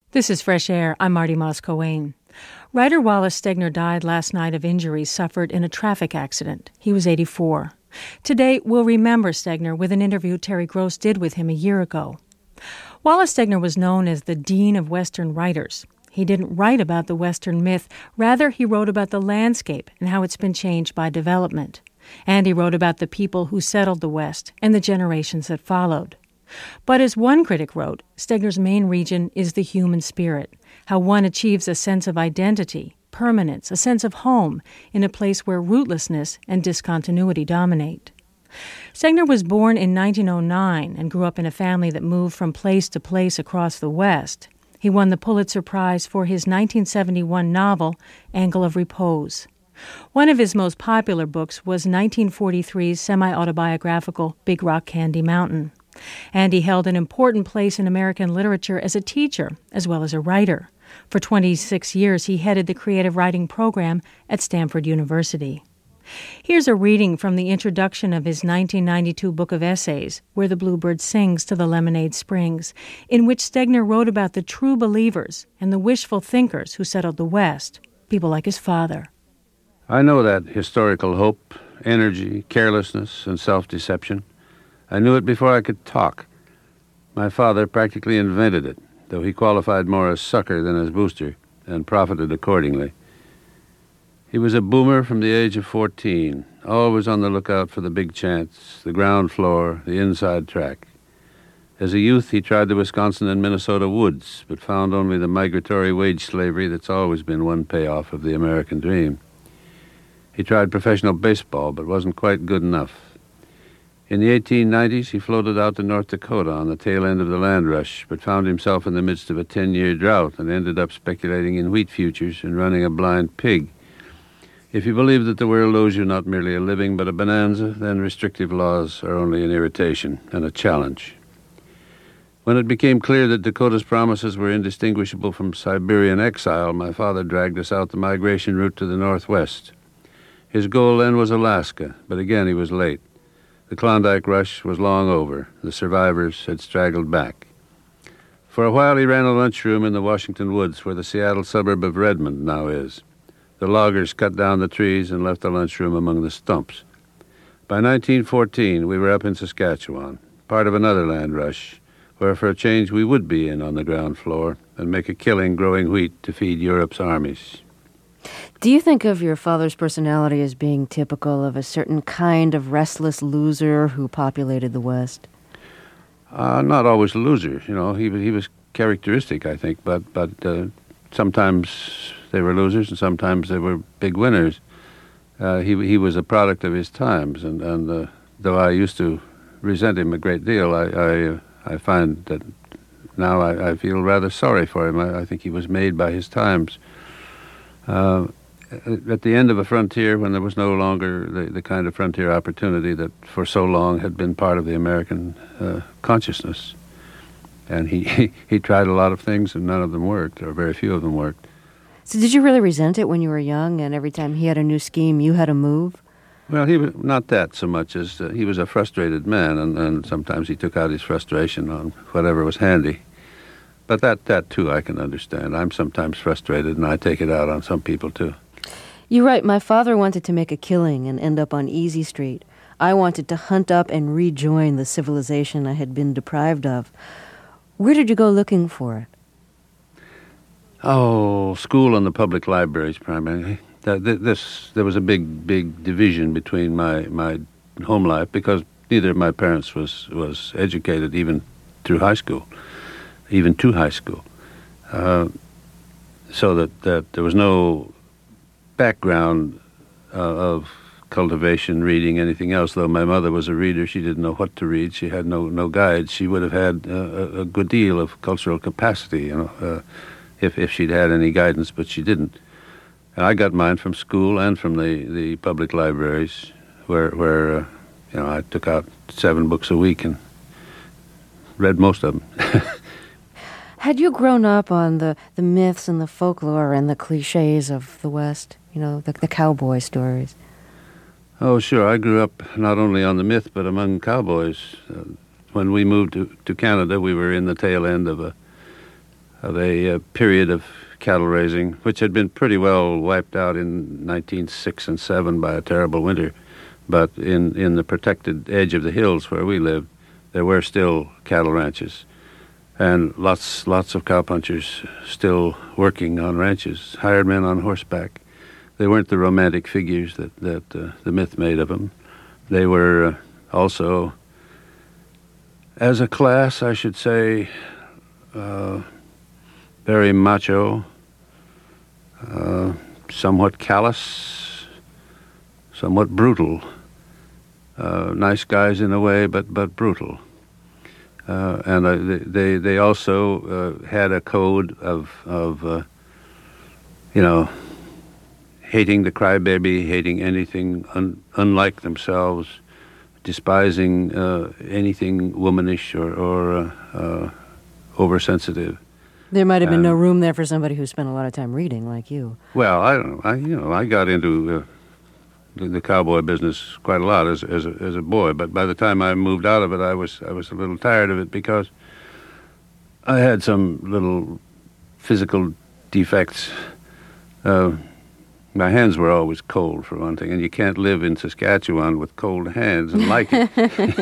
This is Fresh Air. I'm Marty Moss-Coane. Writer Wallace Stegner died last night of injuries suffered in a traffic accident. He was 84. Today, we'll remember Stegner with an interview Terry Gross did with him a year ago. Wallace Stegner was known as the Dean of Western writers. He didn't write about the Western myth. Rather, he wrote about the landscape and how it's been changed by development. And he wrote about the people who settled the West and the generations that followed. But as one critic wrote, Stegner's main region is the human spirit, how one achieves a sense of identity, permanence, a sense of home in a place where rootlessness and discontinuity dominate. Stegner was born in 1909 and grew up in a family that moved from place to place across the West. He won the Pulitzer Prize for his 1971 novel, Angle of Repose. One of his most popular books was 1943's semi-autobiographical Big Rock Candy Mountain. And he held an important place in American literature as a teacher as well as a writer. For 26 years, he headed the creative writing program at Stanford University. Here's a reading from the introduction of his 1992 book of essays, Where the Bluebird Sings to the Lemonade Springs, in which Stegner wrote about the true believers and the wishful thinkers who settled the West, people like his father. I know that historical hope, energy, carelessness, and self-deception. I knew it before I could talk. My father practically invented it, though he qualified more as sucker than as booster, and profited accordingly. He was a boomer from the age of 14, always on the lookout for the big chance, the ground floor, the inside track. As a youth, he tried the Wisconsin and Minnesota woods, but found only the migratory wage slavery that's always been one payoff of the American dream. He tried professional baseball, but wasn't quite good enough. In the 1890s, he floated out to North Dakota on the tail end of the land rush, but found himself in the midst of a 10-year drought and ended up speculating in wheat futures and running a blind pig. If you believe that the world owes you not merely a living but a bonanza, then restrictive laws are only an irritation and a challenge. When it became clear that Dakota's promises were indistinguishable from Siberian exile, my father dragged us out the migration route to the Northwest. His goal then was Alaska, but again he was late. The Klondike rush was long over. The survivors had straggled back. For a while he ran a lunchroom in the Washington woods where the Seattle suburb of Redmond now is. The loggers cut down the trees and left the lunchroom among the stumps. By 1914, we were up in Saskatchewan, part of another land rush, where for a change we would be in on the ground floor and make a killing growing wheat to feed Europe's armies. Do you think of your father's personality as being typical of a certain kind of restless loser who populated the West? Not always a loser. You know, he was characteristic, I think, but sometimes they were losers and sometimes they were big winners. He was a product of his times, and though I used to resent him a great deal, I find that now I feel rather sorry for him. I think he was made by his times. At the end of a frontier, when there was no longer the kind of frontier opportunity that for so long had been part of the American consciousness. And he tried a lot of things and none of them worked, or very few of them worked. So did you really resent it when you were young and every time he had a new scheme, you had to move? Well, he was not that so much as he was a frustrated man, and sometimes he took out his frustration on whatever was handy. But that too I can understand. I'm sometimes frustrated and I take it out on some people too. You're right. My father wanted to make a killing and end up on Easy Street. I wanted to hunt up and rejoin the civilization I had been deprived of. Where did you go looking for it? Oh, school and the public libraries primarily. There was a big division between my home life because neither of my parents was educated even through high school, even to high school. So that there was no background of cultivation, reading, anything else. Though my mother was a reader, she didn't know what to read. She had no guides. She would have had a good deal of cultural capacity, if she'd had any guidance, but she didn't. And I got mine from school and from the public libraries, where I took out 7 books a week and read most of them. Had you grown up on the myths and the folklore and the cliches of the West, the cowboy stories? Oh, sure. I grew up not only on the myth, but among cowboys. When we moved to Canada, we were in the tail end of a period of cattle raising, which had been pretty well wiped out in 1906 and 7 by a terrible winter. But in the protected edge of the hills where we lived, there were still cattle ranches, and lots of cowpunchers still working on ranches, hired men on horseback. They weren't the romantic figures that the myth made of them. They were also, as a class, I should say, very macho, somewhat callous, somewhat brutal. Nice guys in a way, but brutal. And they also had a code of hating the crybaby, hating anything unlike themselves, despising anything womanish or oversensitive. There might have been no room there for somebody who spent a lot of time reading, like you. Well, I don't know. I got into the cowboy business quite a lot as a boy, but by the time I moved out of it, I was a little tired of it because I had some little physical defects. My hands were always cold, for one thing, and you can't live in Saskatchewan with cold hands and like it.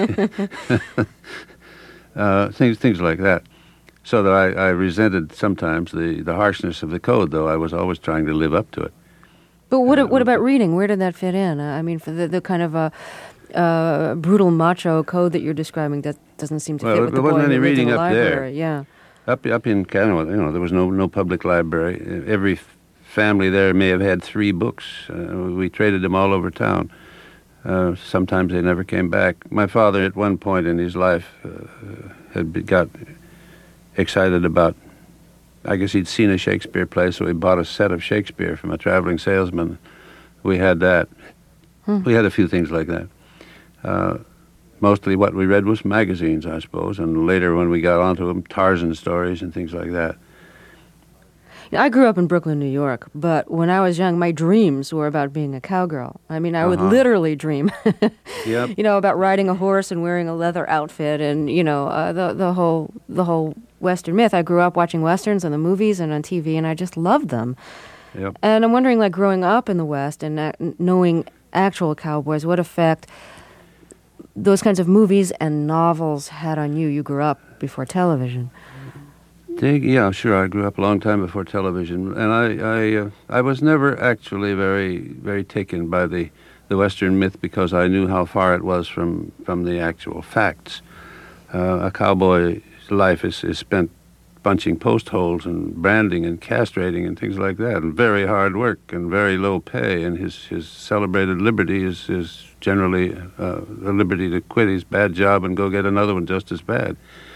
Things like that. So that I resented sometimes the harshness of the code, though I was always trying to live up to it. But what about reading? Where did that fit in? I mean, for the kind of brutal macho code that you're describing, that doesn't seem to fit with the boy who lived in the library. There wasn't any reading up there. Yeah. Up in Canada, there was no public library. Every family there may have had 3 books. We traded them all over town. Sometimes they never came back. My father, at one point in his life, got excited about, I guess he'd seen a Shakespeare play, so he bought a set of Shakespeare from a traveling salesman. We had that. We had a few things like that. Mostly what we read was magazines, I suppose, and later when we got onto them, Tarzan stories and things like that. Now, I grew up in Brooklyn, New York, but when I was young, my dreams were about being a cowgirl. I mean, I would literally dream, Yep. About riding a horse and wearing a leather outfit and, the whole Western myth. I grew up watching Westerns on the movies and on TV, and I just loved them. Yep. And I'm wondering, like, growing up in the West and knowing actual cowboys, what effect those kinds of movies and novels had on you. You grew up before television. Yeah, sure. I grew up a long time before television, and I was never actually very, very taken by the Western myth because I knew how far it was from the actual facts. A cowboy's life is spent punching post holes and branding and castrating and things like that, and very hard work and very low pay, and his celebrated liberty is generally the liberty to quit his bad job and go get another one just as bad.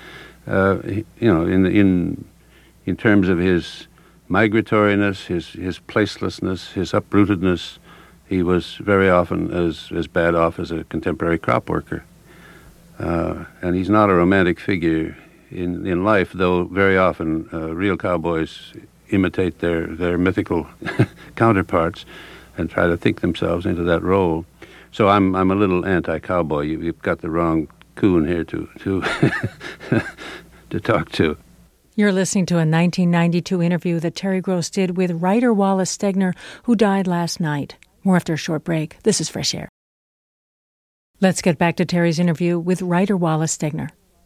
In terms of his migratoriness, his placelessness, his uprootedness, he was very often as bad off as a contemporary crop worker. And he's not a romantic figure in life, though very often real cowboys imitate their mythical counterparts and try to think themselves into that role. So I'm a little anti-cowboy. You've got the wrong coon here to to talk to. You're listening to a 1992 interview that Terry Gross did with writer Wallace Stegner, who died last night. More after a short break. This is Fresh Air. Let's get back to Terry's interview with writer Wallace Stegner.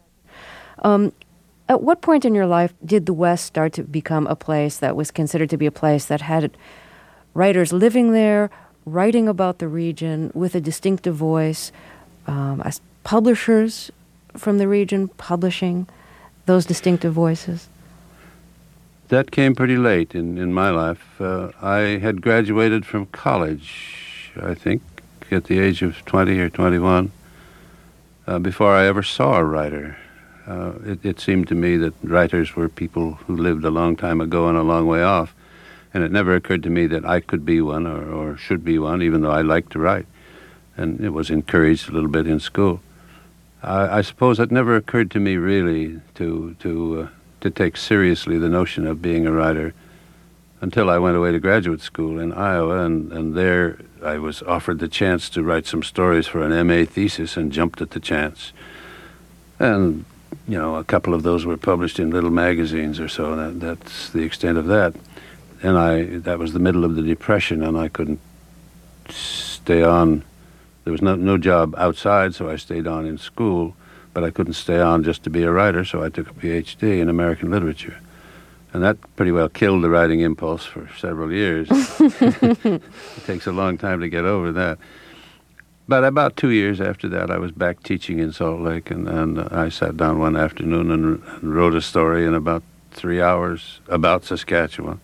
At what point in your life did the West start to become a place that was considered to be a place that had writers living there, writing about the region with a distinctive voice, as publishers from the region publishing those distinctive voices? That came pretty late in my life. I had graduated from college, I think, at the age of 20 or 21, before I ever saw a writer. It seemed to me that writers were people who lived a long time ago and a long way off, and it never occurred to me that I could be one or should be one, even though I liked to write, and it was encouraged a little bit in school. I suppose it never occurred to me really to take seriously the notion of being a writer until I went away to graduate school in Iowa, and there I was offered the chance to write some stories for an MA thesis and jumped at the chance. And A couple of those were published in little magazines or so. That's the extent of that. And that was the middle of the Depression, and I couldn't stay on. There was no job outside, so I stayed on in school, but I couldn't stay on just to be a writer, so I took a PhD in American literature. And that pretty well killed the writing impulse for several years. It takes a long time to get over that. But about 2 years after that, I was back teaching in Salt Lake, and I sat down one afternoon and wrote a story in about 3 hours about Saskatchewan.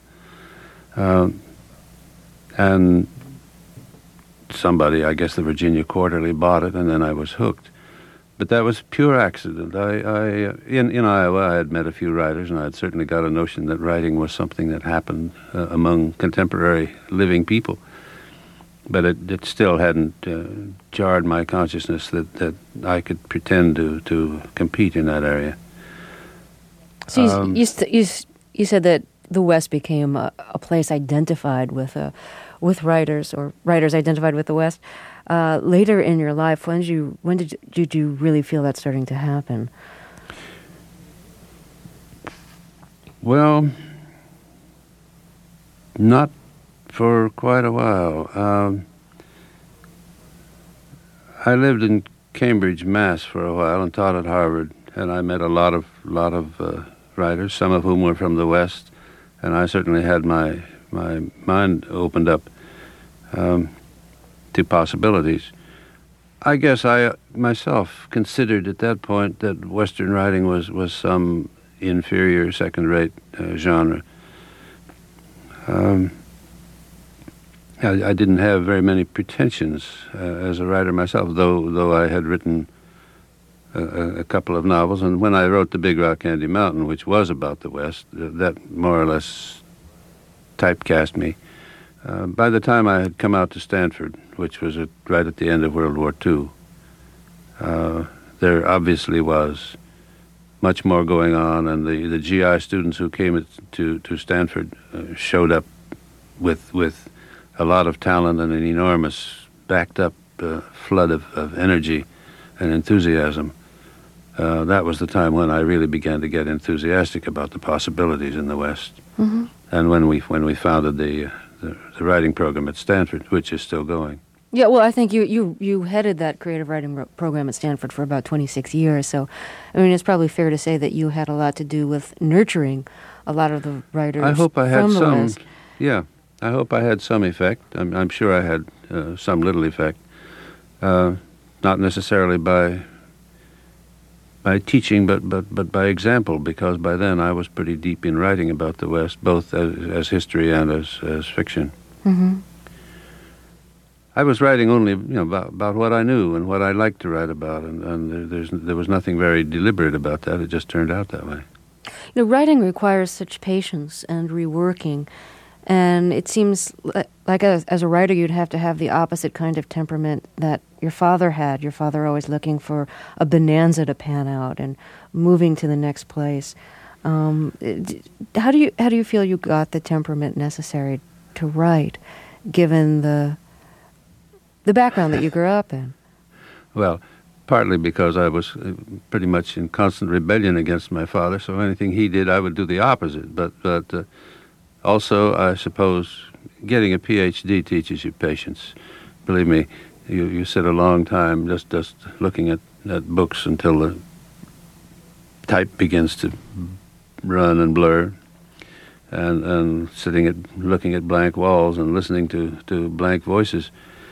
And somebody, I guess the Virginia Quarterly, bought it, and then I was hooked. But that was pure accident. In Iowa, I had met a few writers, and I had certainly got a notion that writing was something that happened among contemporary living people. But it still hadn't jarred my consciousness that I could pretend to compete in that area. So you said that the West became a place identified with writers, or writers identified with the West. Later in your life, when did you really feel that starting to happen? Well, not for quite a while. I lived in Cambridge, Mass. for a while and taught at Harvard, and I met a lot of writers, some of whom were from the West, and I certainly had my mind opened up to possibilities. I guess I myself considered at that point that Western writing was some inferior, second-rate genre. I didn't have very many pretensions as a writer myself, though I had written a couple of novels. And when I wrote The Big Rock Candy Mountain, which was about the West, that more or less typecast me. By the time I had come out to Stanford, which was right at the end of World War II, there obviously was much more going on, and the GI students who came to Stanford showed up with a lot of talent and an enormous backed-up flood of energy and enthusiasm. That was the time when I really began to get enthusiastic about the possibilities in the West. Mm-hmm. And when we founded the writing program at Stanford, which is still going. Yeah, well, I think you headed that creative writing program at Stanford for about 26 years. So, I mean, it's probably fair to say that you had a lot to do with nurturing a lot of the writers. I hope I had from the some. West. Yeah, I hope I had some effect. I'm sure I had some little effect. Not necessarily by teaching, but by example, because by then I was pretty deep in writing about the West, both as history and as fiction. Mm-hmm. I was writing only, about what I knew and what I liked to write about, and there was nothing very deliberate about that. It just turned out that way. Writing requires such patience and reworking, and it seems like as a writer you'd have to have the opposite kind of temperament that your father had. Your father always looking for a bonanza to pan out and moving to the next place. How do you feel you got the temperament necessary to write, given the background that you grew up in? Well, partly because I was pretty much in constant rebellion against my father, so anything he did, I would do the opposite. But also, I suppose, getting a PhD teaches you patience. Believe me, you sit a long time just looking at books until the type begins to run and blur, and looking at blank walls and listening to blank voices.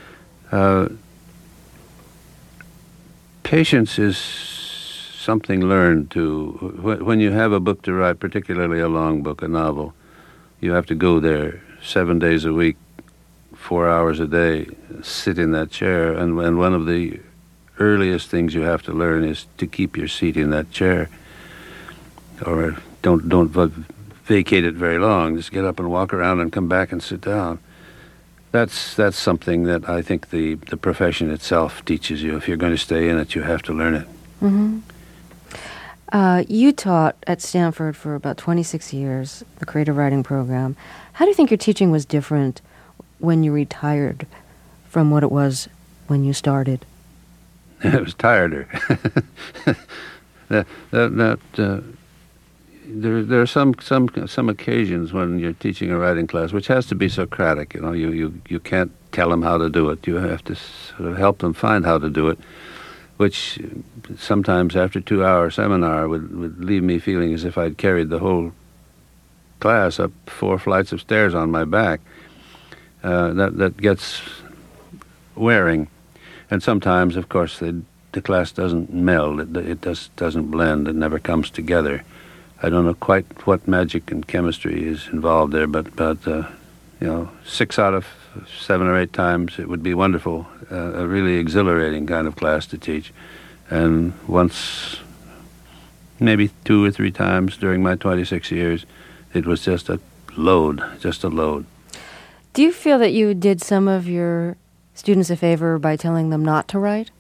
Patience is something learned when you have a book to write, particularly a long book, a novel. You have to go there 7 days a week, 4 hours a day, sit in that chair, and one of the earliest things you have to learn is to keep your seat in that chair, or don't vacate it very long. Just get up and walk around and come back and sit down. That's something that I think the profession itself teaches you. If you're going to stay in it, you have to learn it. Mm-hmm. You taught at Stanford for about 26 years, the creative writing program. How do you think your teaching was different when you retired from what it was when you started? It was tireder. There are some occasions when you're teaching a writing class which has to be Socratic. You can't tell them how to do it. You have to sort of help them find how to do it, which sometimes after a 2-hour seminar would leave me feeling as if I'd carried the whole class up 4 flights of stairs on my back. That gets wearing. And sometimes, of course, the class doesn't meld. It doesn't blend. It never comes together. I don't know quite what magic and chemistry is involved there, but 6 out of 7 or 8 times it would be wonderful, a really exhilarating kind of class to teach. And once, maybe 2 or 3 times during my 26 years, it was just a load. Do you feel that you did some of your students a favor by telling them not to write?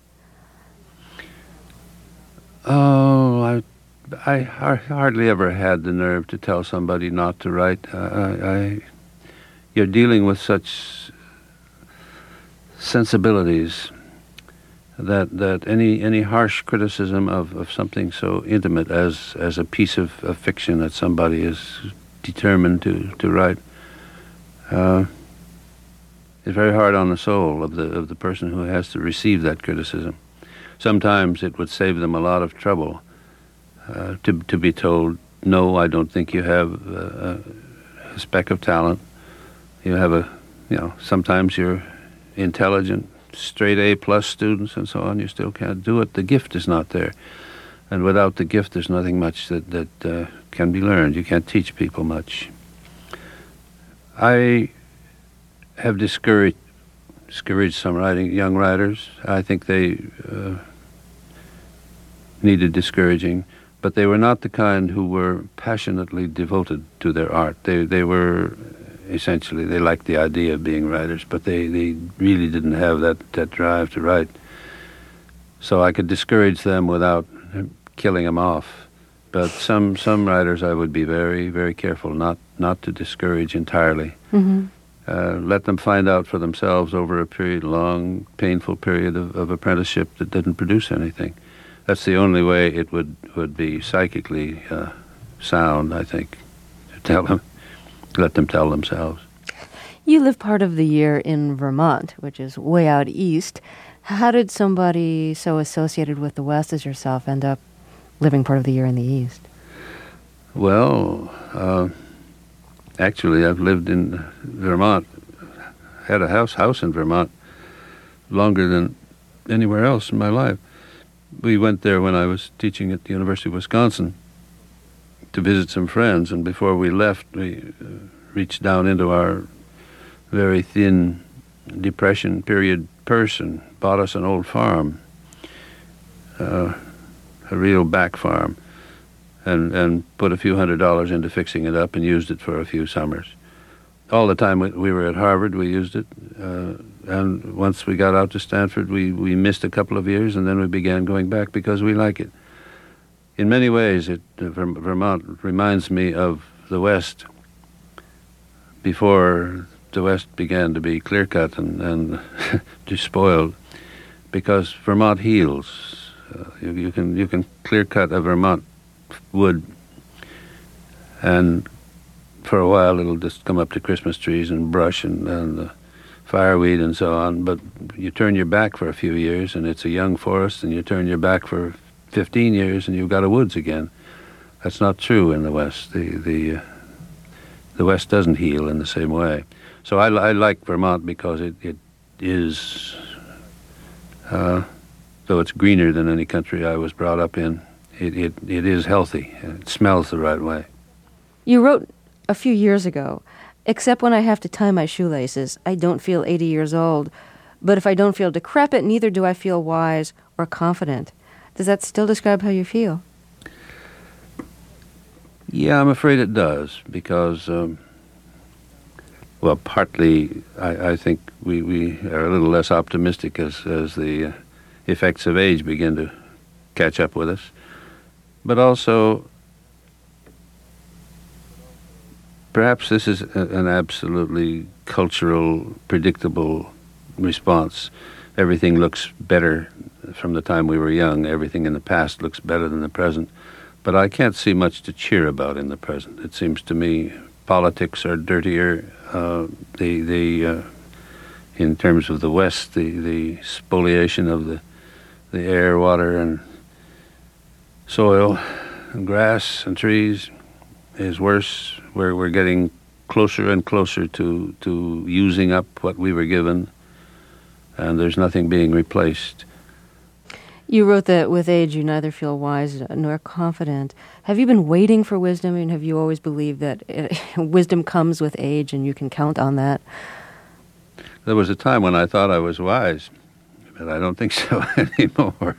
Oh, I hardly ever had the nerve to tell somebody not to write. You're dealing with such sensibilities that any harsh criticism of something so intimate as a piece of fiction that somebody is determined to write is very hard on the soul of the person who has to receive that criticism. Sometimes it would save them a lot of trouble to be told, no, I don't think you have a speck of talent. You have sometimes you're intelligent, straight A+ students and so on, you still can't do it. The gift is not there. And without the gift, there's nothing much that can be learned. You can't teach people much. I have discouraged some young writers. I think they needed discouraging, but they were not the kind who were passionately devoted to their art. They were essentially, they liked the idea of being writers, but they really didn't have that drive to write. So I could discourage them without killing them off. But some writers I would be very, very careful not to discourage entirely. Mm-hmm. Let them find out for themselves over a long, painful period of apprenticeship that didn't produce anything. That's the only way it would be psychically sound, I think, to tell them, let them tell themselves. You live part of the year in Vermont, which is way out east. How did somebody so associated with the West as yourself end up living part of the year in the East? Well, actually, I've lived in Vermont, had a house in Vermont longer than anywhere else in my life. We went there when I was teaching at the University of Wisconsin to visit some friends, and before we left, we reached down into our very thin Depression period purse and bought us an old farm, a real back farm, and put a few $100s into fixing it up and used it for a few summers. All the time we were at Harvard, we used it, and once we got out to Stanford, we missed a couple of years, and then we began going back because we like it. In many ways, Vermont reminds me of the West before the West began to be clear-cut and despoiled, because Vermont heals. You can clear-cut a Vermont wood, and for a while it'll just come up to Christmas trees and brush and fireweed and so on, but you turn your back for a few years and it's a young forest, and you turn your back for 15 years and you've got a woods again. That's not true in the West. The West doesn't heal in the same way. So I like Vermont because it is, though it's greener than any country I was brought up in, it is healthy. It smells the right way. You wrote a few years ago, except when I have to tie my shoelaces, I don't feel 80 years old. But if I don't feel decrepit, neither do I feel wise or confident. Does that still describe how you feel? Yeah, I'm afraid it does, because, partly I think we are a little less optimistic as the effects of age begin to catch up with us. But also, perhaps this is an absolutely cultural, predictable response. Everything looks better from the time we were young, everything in the past looks better than the present. But I can't see much to cheer about in the present. It seems to me politics are dirtier. In terms of the West, the spoliation of the air, water, and soil, and grass and trees is worse. We're getting closer and closer to using up what we were given, and there's nothing being replaced. You wrote that with age you neither feel wise nor confident. Have you been waiting for wisdom? I mean, have you always believed that wisdom comes with age and you can count on that? There was a time when I thought I was wise, but I don't think so anymore.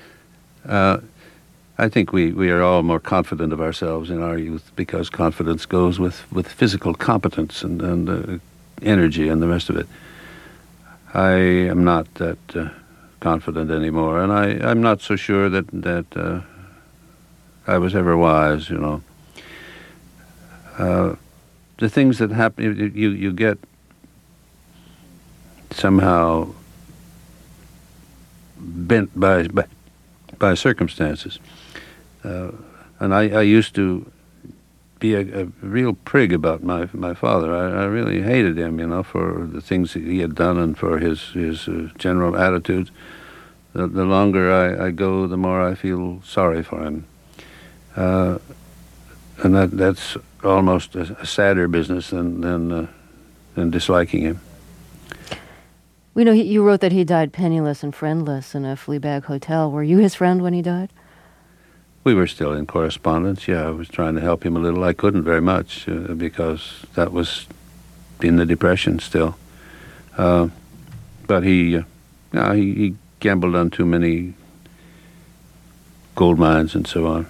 I think we are all more confident of ourselves in our youth because confidence goes with physical competence and energy and the rest of it. I am not that confident anymore, and I'm not so sure that I was ever wise, you know. The things that happen, you get somehow bent by circumstances. And I used to be a real prig about my father. I really hated him, you know, for the things that he had done and for his general attitudes. The longer I go, the more I feel sorry for him. And that's almost a sadder business than disliking him. We know you wrote that he died penniless and friendless in a Fleabag hotel. Were you his friend when he died? We were still in correspondence, yeah. I was trying to help him a little. I couldn't very much because that was in the Depression still. But he gambled on too many gold mines and so on.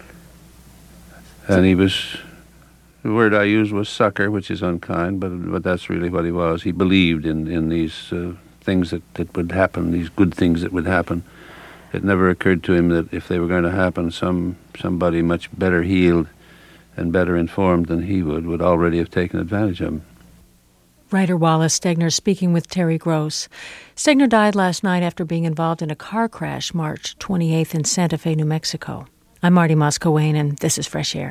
And the word I used was sucker, which is unkind, but that's really what he was. He believed in these things that would happen, these good things that would happen. It never occurred to him that if they were going to happen, somebody much better heeled and better informed than he would already have taken advantage of him. Writer Wallace Stegner speaking with Terry Gross. Stegner died last night after being involved in a car crash March 28th in Santa Fe, New Mexico. I'm Marty Moscowain, and this is Fresh Air.